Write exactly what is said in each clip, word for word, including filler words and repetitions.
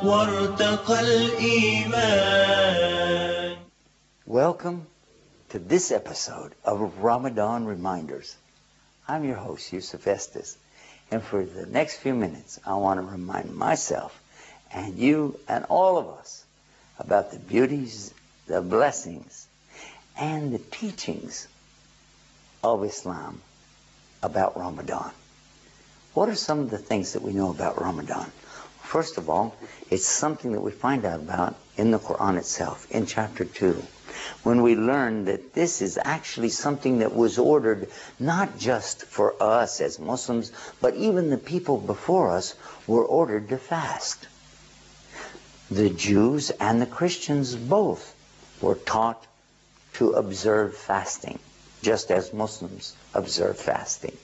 وارتقى الإيمان. Welcome to this episode of Ramadan Reminders. I'm your host, Yusuf Estes, and for the next few minutes I want to remind myself and you and all of us about the beauties, the blessings, and the teachings of Islam about Ramadan. What are some of the things that we know about Ramadan? First of all, it's something that we find out about in the Quran itself, in chapter two, when we learn that this is actually something that was ordered not just for us as Muslims, but even the people before us were ordered to fast. The Jews and the Christians both were taught to observe fasting, just as Muslims observe fasting.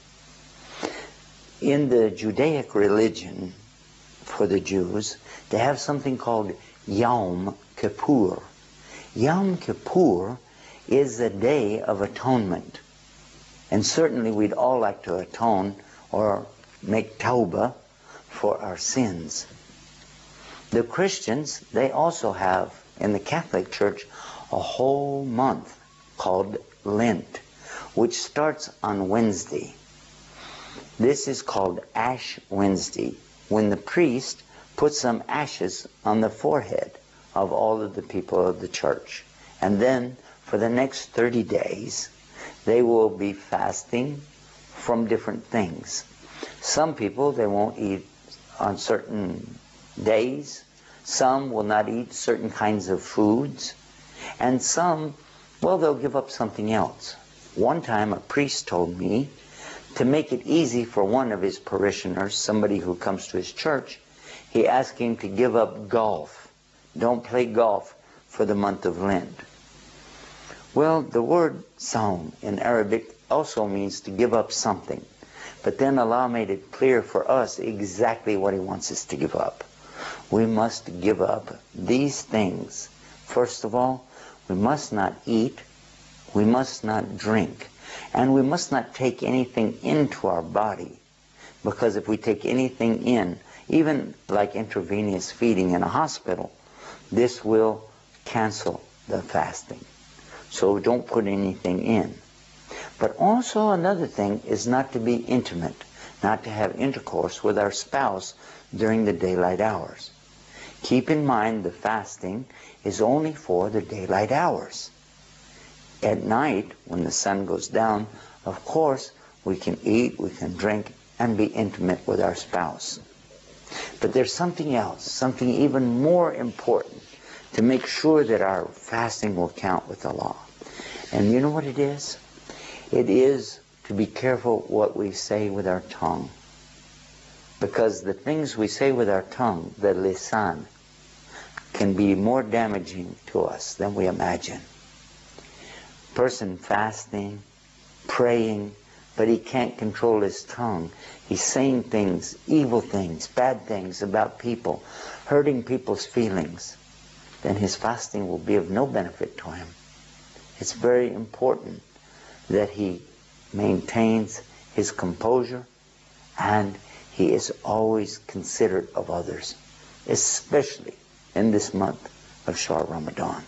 In the Judaic religion, for the Jews, they have something called Yom Kippur. Yom Kippur is a day of atonement. And certainly we'd all like to atone or make tawbah for our sins. The Christians, they also have, in the Catholic Church, a whole month called Lent, which starts on Wednesday. This is called Ash Wednesday, when the priest puts some ashes on the forehead of all of the people of the church. And then, for the next thirty days, they will be fasting from different things. Some people, they won't eat on certain days. Some will not eat certain kinds of foods. And some, well, they'll give up something else. One time, a priest told me, to make it easy for one of his parishioners, somebody who comes to his church, he asked him to give up golf. Don't play golf for the month of Lent. Well, the word sawm in Arabic also means to give up something. But then Allah made it clear for us exactly what He wants us to give up. We must give up these things. First of all, we must not eat, we must not drink, and we must not take anything into our body, because if we take anything in, even like intravenous feeding in a hospital, this will cancel the fasting. So don't put anything in. But also another thing is not to be intimate, not to have intercourse with our spouse during the daylight hours. Keep in mind the fasting is only for the daylight hours. At night, when the sun goes down, of course, we can eat, we can drink, and be intimate with our spouse. But there's something else, something even more important to make sure that our fasting will count with Allah. And you know what it is? It is to be careful what we say with our tongue. Because the things we say with our tongue, the lisan, can be more damaging to us than we imagine. Person fasting, praying, but he can't control his tongue. He's saying things, evil things, bad things about people, hurting people's feelings. Then his fasting will be of no benefit to him. It's very important that he maintains his composure and he is always considerate of others, especially in this month of Shahr Ramadan.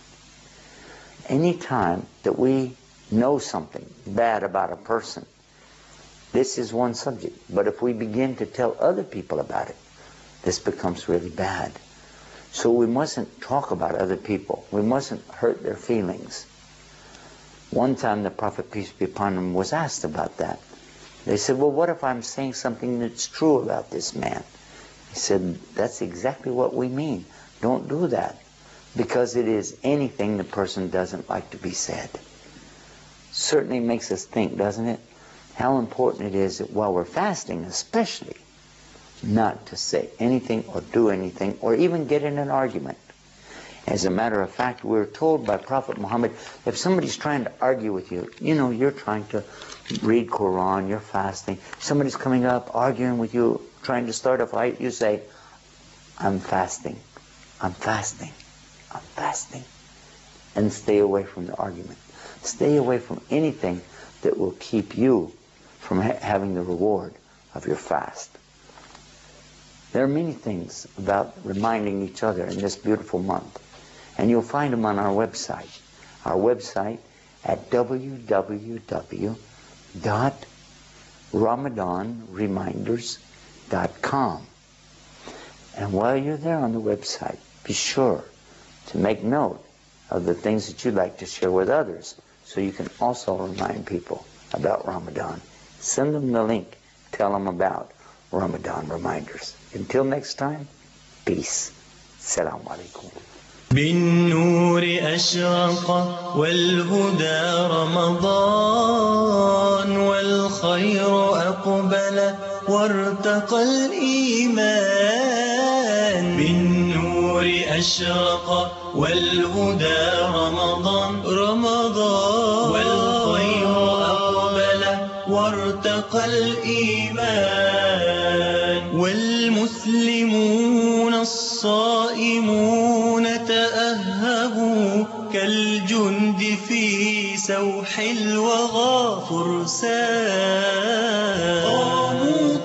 Any time that we know something bad about a person, this is one subject. But if we begin to tell other people about it, this becomes really bad. So we mustn't talk about other people. We mustn't hurt their feelings. One time the Prophet, peace be upon him, was asked about that. They said, well, what if I'm saying something that's true about this man? He said, that's exactly what we mean. Don't do that. Because it is anything the person doesn't like to be said. Certainly makes us think, doesn't it? How important it is that while we're fasting, especially, not to say anything or do anything or even get in an argument. As a matter of fact, we're told by Prophet Muhammad, if somebody's trying to argue with you, you know, you're trying to read Quran, you're fasting, somebody's coming up, arguing with you, trying to start a fight, you say, I'm fasting, I'm fasting, I'm fasting. And stay away from the argument. Stay away from anything that will keep you from ha having the reward of your fast. There are many things about reminding each other in this beautiful month, and you'll find them on our website. Our website at w w w dot ramadan reminders dot com. And while you're there on the website, be sure to make note of the things that you'd like to share with others, so you can also remind people about Ramadan. Send them the link. Tell them about Ramadan Reminders. Until next time, peace. Assalamu alaikum. بالنور أشرق والهدى رمضان والخير أقبل وارتقى الإيمان. بالنور أشرق والهدى رمضان رمضان والخير أقبل وارتقى الإيمان. والمسلمون الصائمون تأهبوا كالجند في سوح الوغى فرسان. قاموا